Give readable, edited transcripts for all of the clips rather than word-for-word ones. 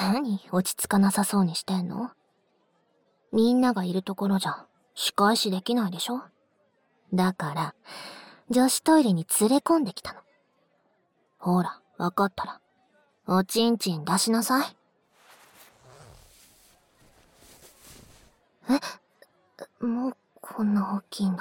何落ち着かなさそうにしてんの？みんながいるところじゃ仕返しできないでしょ？だから、女子トイレに連れ込んできたの。ほら、わかったら、おちんちん出しなさい。もうこんな大きいんだ。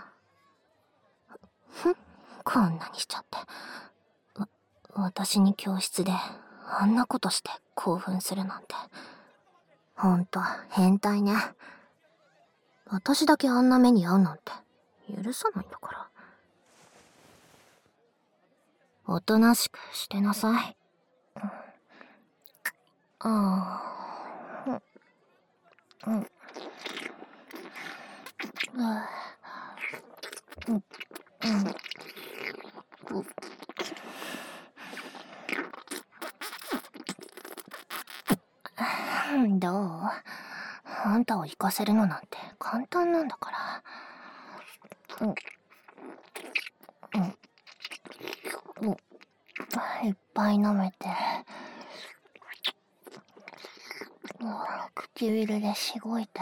こんなにしちゃって。私に教室であんなことして興奮するなんて。ほんと、変態ね。私だけあんな目に遭うなんて許さないんだから。おとなしくしてなさい。どう？あんたを行かせるのなんて簡単なんだから。いっぱい飲めて、唇でしごいて、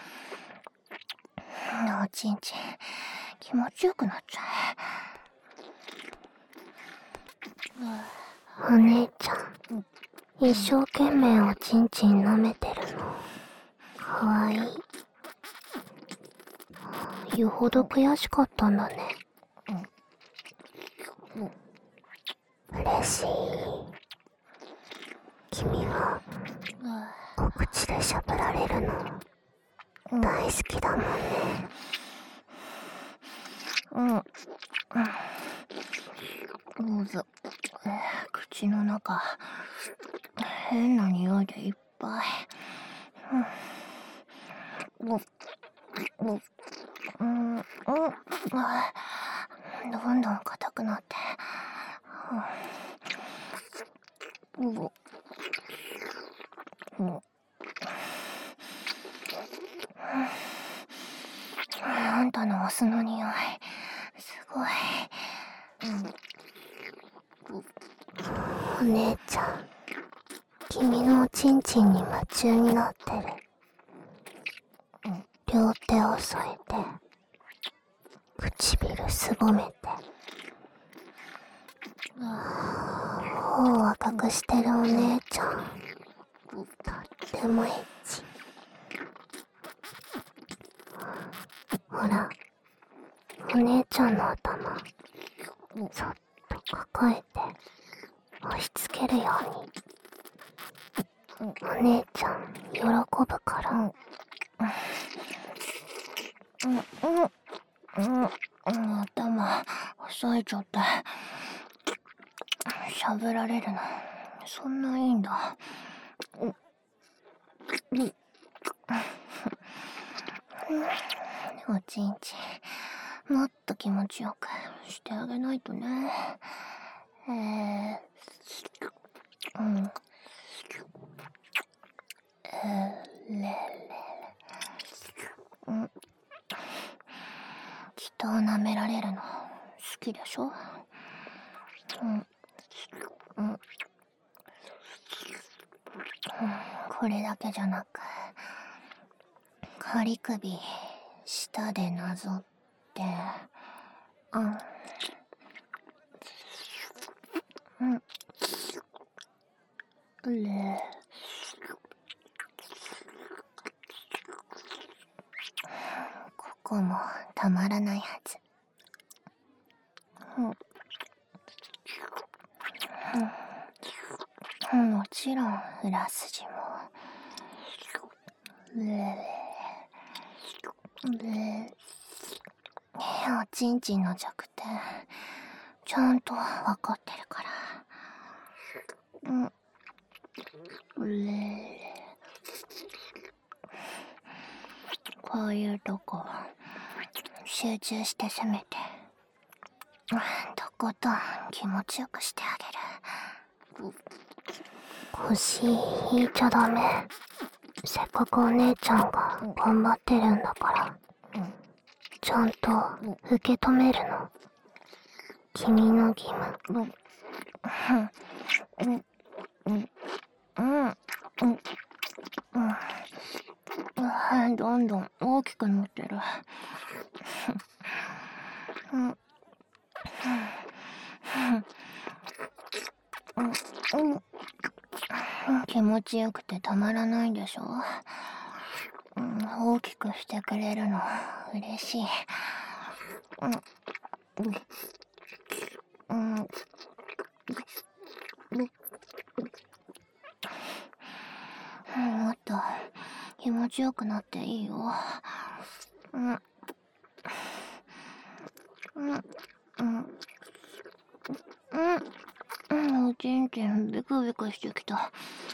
おちんちん気持ちよくなっちゃう。お姉ちゃん、一生懸命おちんちん舐めてるのかわいい。よほど悔しかったんだね。嬉しい。君はお口でしゃぶられるの大好きだもんね。どうぞ。口の中変な匂いでいっぱい。どんどん硬くなって。あんたのオスの匂いすごい。お姉ちゃん、君のおちんちんに夢中になってる。両手を添えて、唇すぼめて、頬を赤くしてるお姉ちゃん、とってもエッチ。ほら、お姉ちゃんの頭そっと抱えて押し付けるように。お姉ちゃん喜ぶから。頭押さえちゃって。しゃぶられるのそんないいんだ。おちんちんもっと気持ちよくしてあげないとね。人を舐められるの好きでしょ？これだけじゃなく、仮首舌でなぞって、ここもたまらないはず。もちろん裏筋も。おちんちんの弱点ちゃんとわかってるから。こういうとこ集中して攻めて、とことん気持ちよくしてあげる。腰引いちゃダメ。せっかくお姉ちゃんが頑張ってるんだから、ちゃんと受け止めるの君の義務。 どんどん大きくなってる。気持ちよくてたまらないでしょ。大きくしてくれるの嬉しい。もっと気持ちよくなっていいよ。おちんちんビクビクしてきた。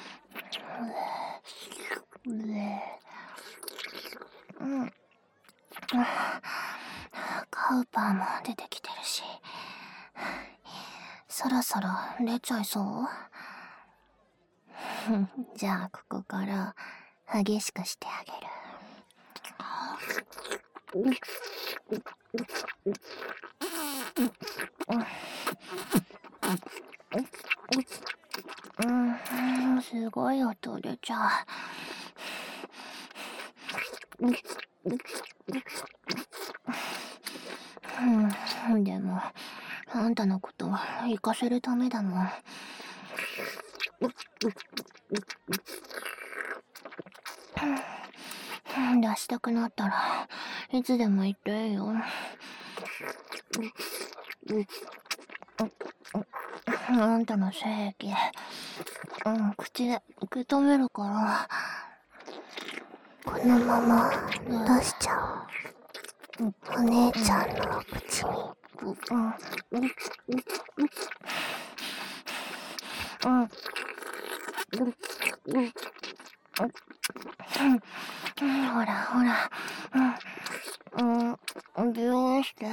カウパーも出てきてるし、そろそろ出ちゃいそう？じゃあここから激しくしてあげる。すごい音出ちゃう。でもあんたのこと行かせるためだもん。出したくなったらいつでも言っていいよ。あんたの精液、口で受け止めるから。このまま出しちゃう。お姉ちゃんの口に。ほらほら、ビューして、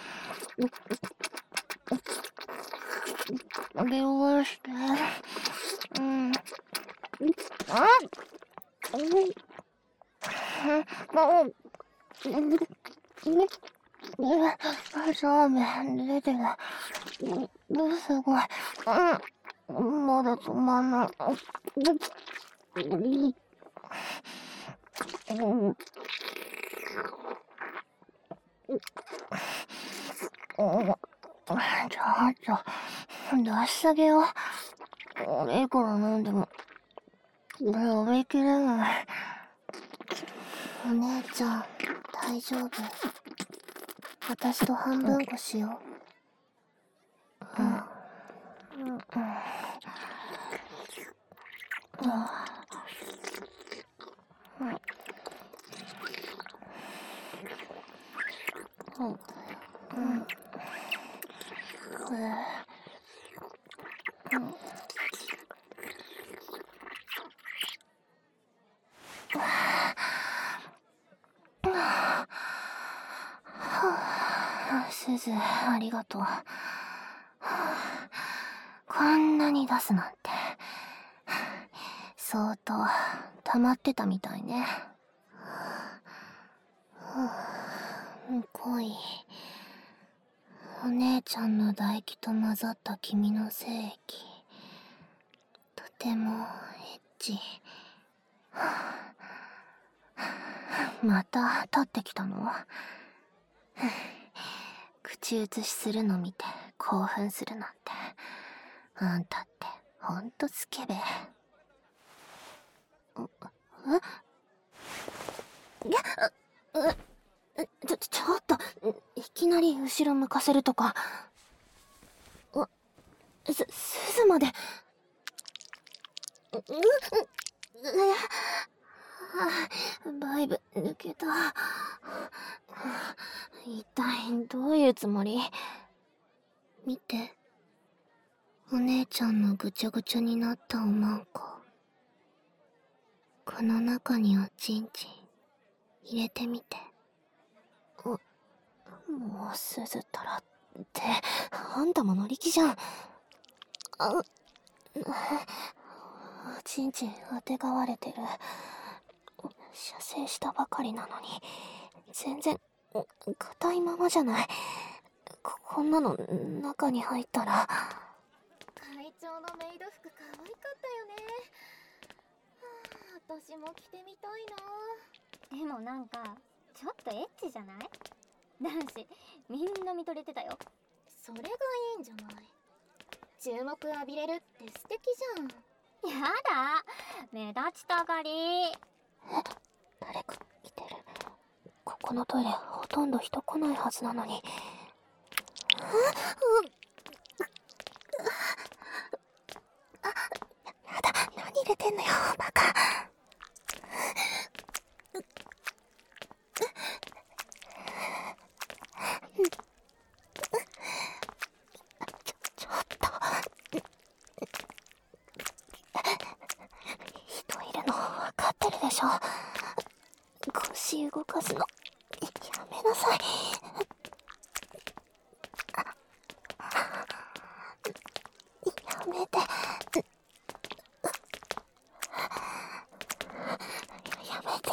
ビューして、そうめん出てる。すごい。まだ止まんない。ちょっと出しすぎよ。いくら飲んでも飲みきれない。お姉ちゃん大丈夫？私と半分こしよう。すず、ありがとう。こんなに出すなんて相当溜まってたみたいね。恋、お姉ちゃんの唾液と混ざった君の精液、とてもエッチ。また立ってきたの？口移しするの見て興奮するなんて、あんたってほんとスケベ。ちょっと、いきなり後ろ向かせるとか。すずまで。バイブ抜けた。一体どういうつもり？見て、お姉ちゃんのぐちゃぐちゃになったおまんこ、この中におちんちん入れてみて。もうすずったらって、あんたも乗り気じゃん。おちんちんあてがわれてる。射精したばかりなのに全然硬いままじゃない。こんなの中に入ったら。 会長のメイド服可愛かったよね。 私も着てみたいな。 でもなんかちょっとエッチじゃない？男子みんな見とれてたよ。 それがいいんじゃない。注目浴びれるって素敵じゃん。 やだ、目立ちたがり。 誰か来てる。ここのトイレほとんど人来ないはずなのに。やだ、何入れてんのよ、バカ。ちょっと。人いるの分かってるでしょ。腰動かすのやめなさい。やめて。やめて。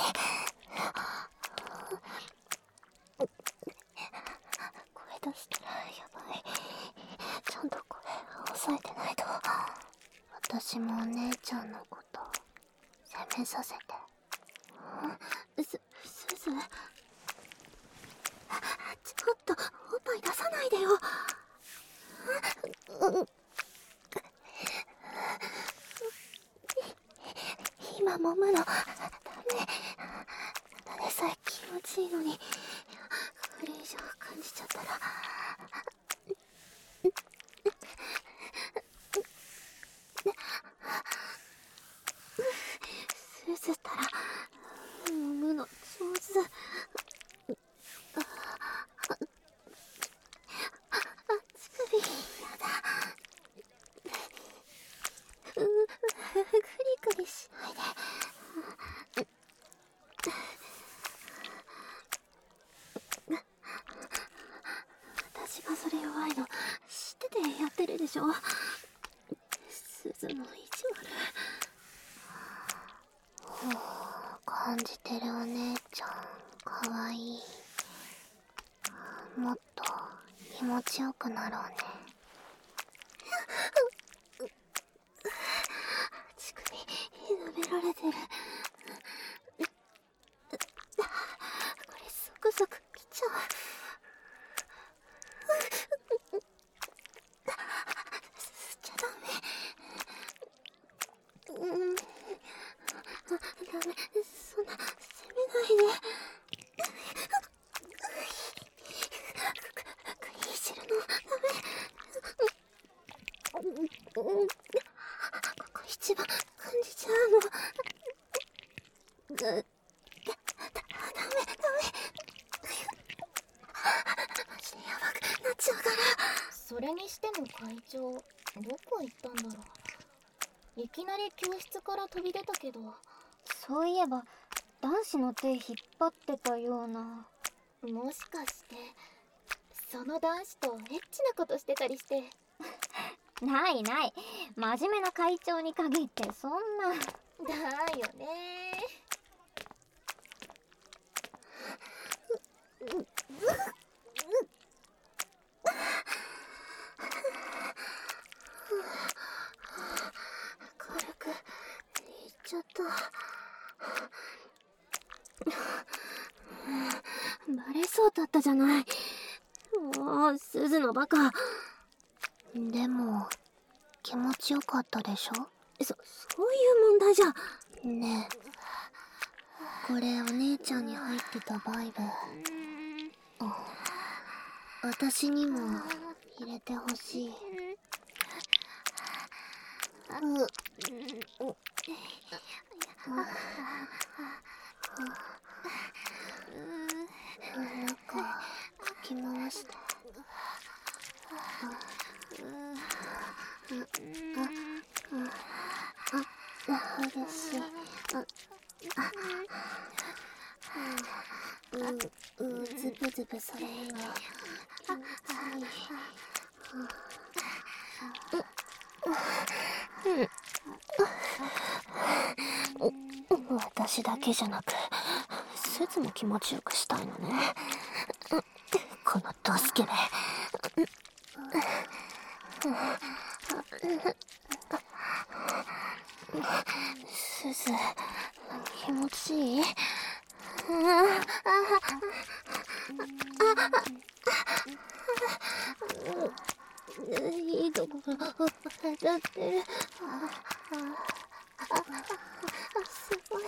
声出したらやばい。ちゃんと声抑えてないと。私もお姉ちゃんのこと責めさせて。すず、ちょっとおっぱい出さないでよ。今揉むのダメ。ただでさえ気持ちいいのに、これ以上感じちゃったら。すずったら揉むの上手。乳首やだ。グリグリしないで。私がそれ弱いの知っててやってるでしょ。すずの意地悪。感じてるお姉ちゃんかわいい。もっと気持ちよくなろうね。乳首舐められてる。これサクサクきちゃう。吸っちゃダメ。ダメ、そんな責めないで。いじるのダメ。ここ一番感じちゃうの。ダメ。マジでやばくなっちゃうから。 それにしても会長、どこ行ったんだろう。いきなり教室から飛び出たけど。 そういえば男子の手引っ張ってたような。 もしかしてその男子とエッチなことしてたりして。 ないない、真面目な会長に限ってそんな。 だよね。 軽くいっちゃった。バレそうだったじゃない。もうすずのバカ。でも気持ちよかったでしょ。そういう問題じゃ。ねえ、これお姉ちゃんに入ってたバイブ、私にも入れてほしい。中かき回して。嬉しい。ズブズブそれいいの。気持ちいい。私だけじゃなくすずも気持ちよくしたいのね。このドスケベ。すず、 気持ちいい。いいところ当たってる。すごい。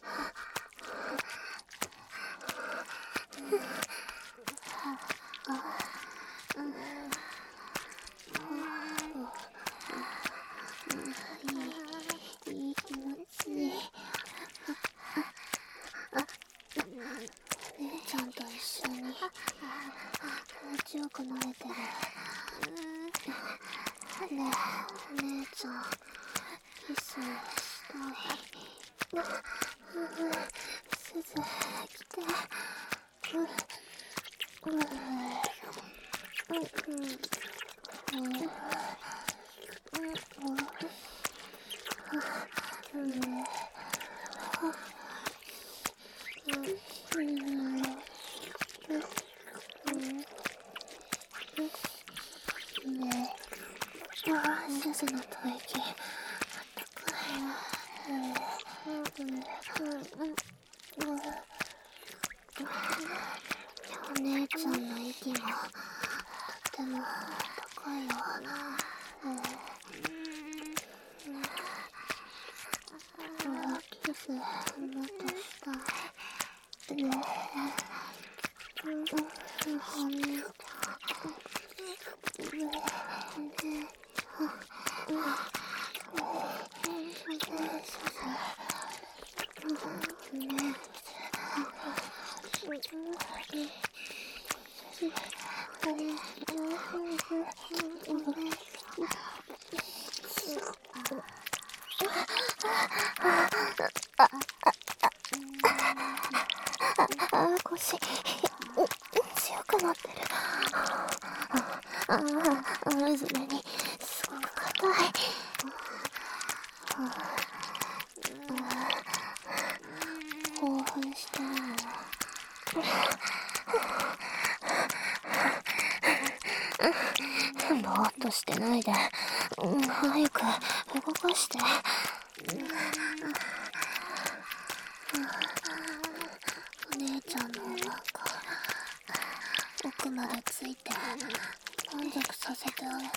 いい気持ちいい。姉ちゃんと一緒に気持ちよくなれてる。ねえ、姉ちゃん、キスしたい。すず、来て。すずの吐息、あったかい。お姉ちゃんの息もとってもあったかいよ。キスもっとしたい。お姉ちゃん。腰強くなってる。それにすごく硬い。興奮してるの。ぼーっとしてないで、早く動かして。お姉ちゃんのなんか奥までついて満足させてあげて。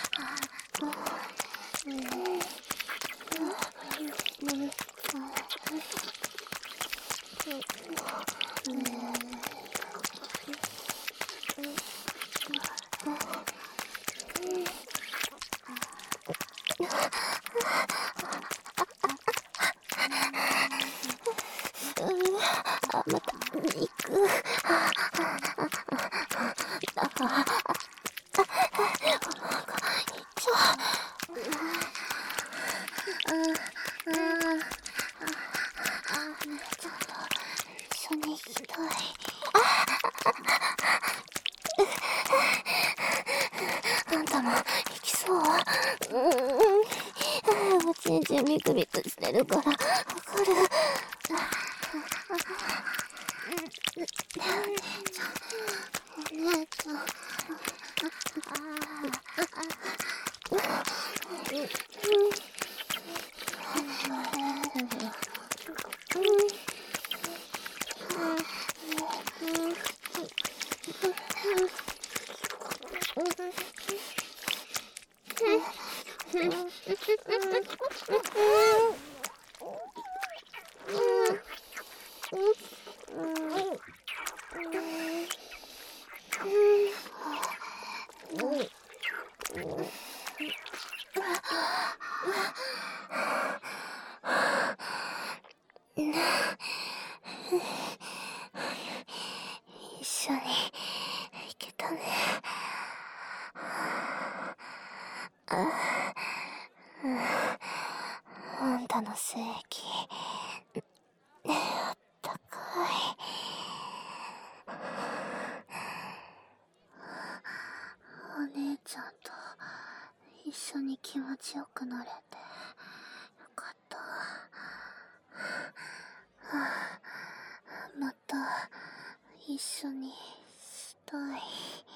また行く。一緒に行きたい。あんたも行きそう？おちんちんビクビクしてるからわかる。お姉ちゃん。一緒に行けたね。あんたの性器あったかい。お姉ちゃんと一緒に気持ちよくなれてよかった。また一緒にしたい。